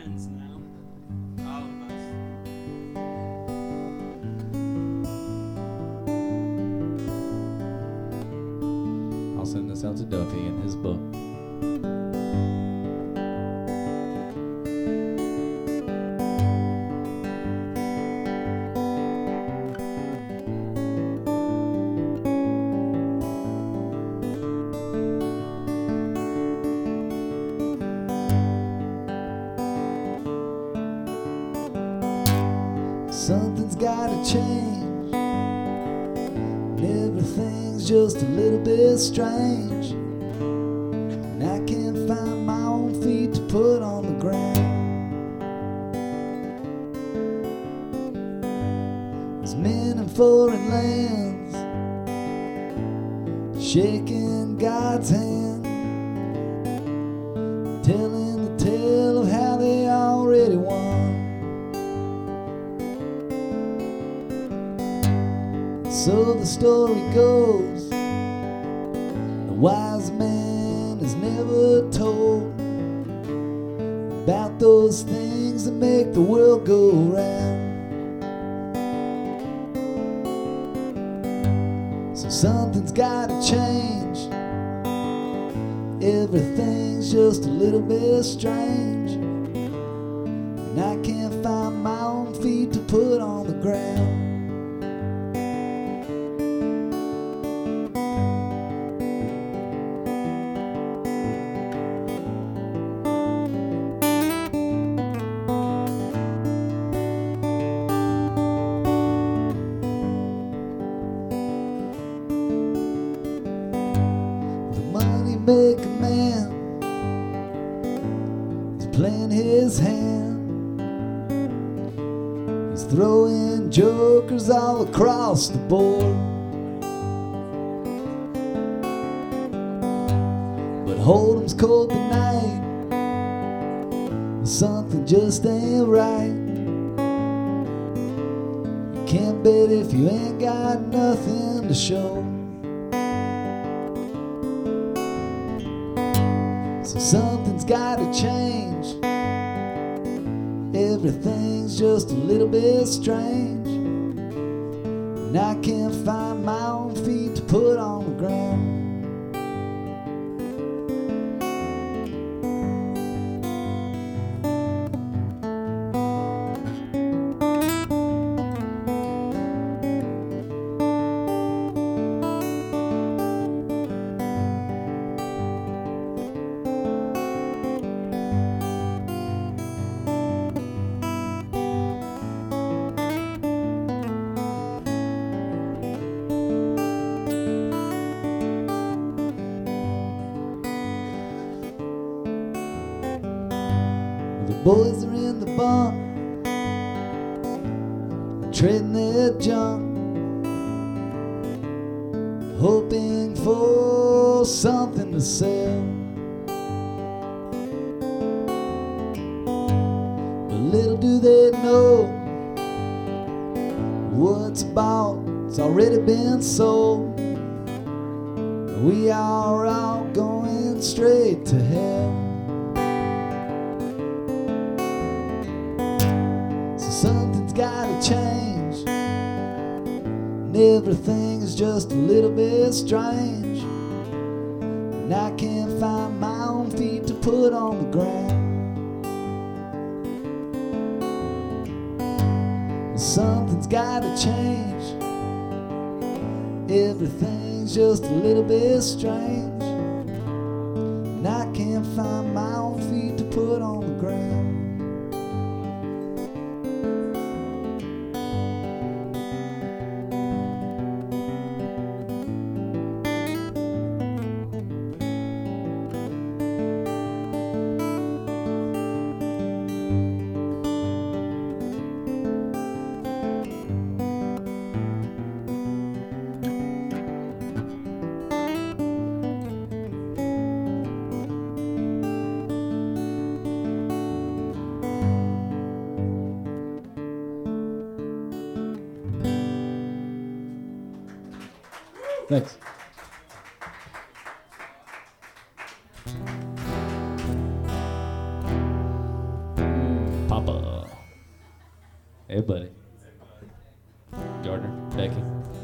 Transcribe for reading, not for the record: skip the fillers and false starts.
friends now. All of us. I'll send this out to Duffy in his book. Something's gotta change, and everything's just a little bit strange, and I can't find my own feet to put on the ground. There's men in foreign lands shaking God's hand, telling the tale of how they already won. So the story goes, the wise man is never told about those things that make the world go round. So something's gotta change, everything's just a little bit strange, and I can't find my own feet to put on the ground. Make a man is playing his hand. He's throwing jokers all across the board, but Hold'em's cold tonight. Something just ain't right. You can't bet if you ain't got nothing to show. So something's gotta change, everything's just a little bit strange, and I can't find my own feet to put on the ground. The boys are in the bunk, trading their junk, hoping for something to sell. But little do they know, what's bought, it's already been sold. We are all going straight to hell. Something's gotta change, and everything is just a little bit strange, and I can't find my own feet to put on the ground. Something's gotta change, everything's just a little bit strange, and I can't find my own feet to put on the ground. Thanks. Papa. Hey, buddy. Gardner, Becky.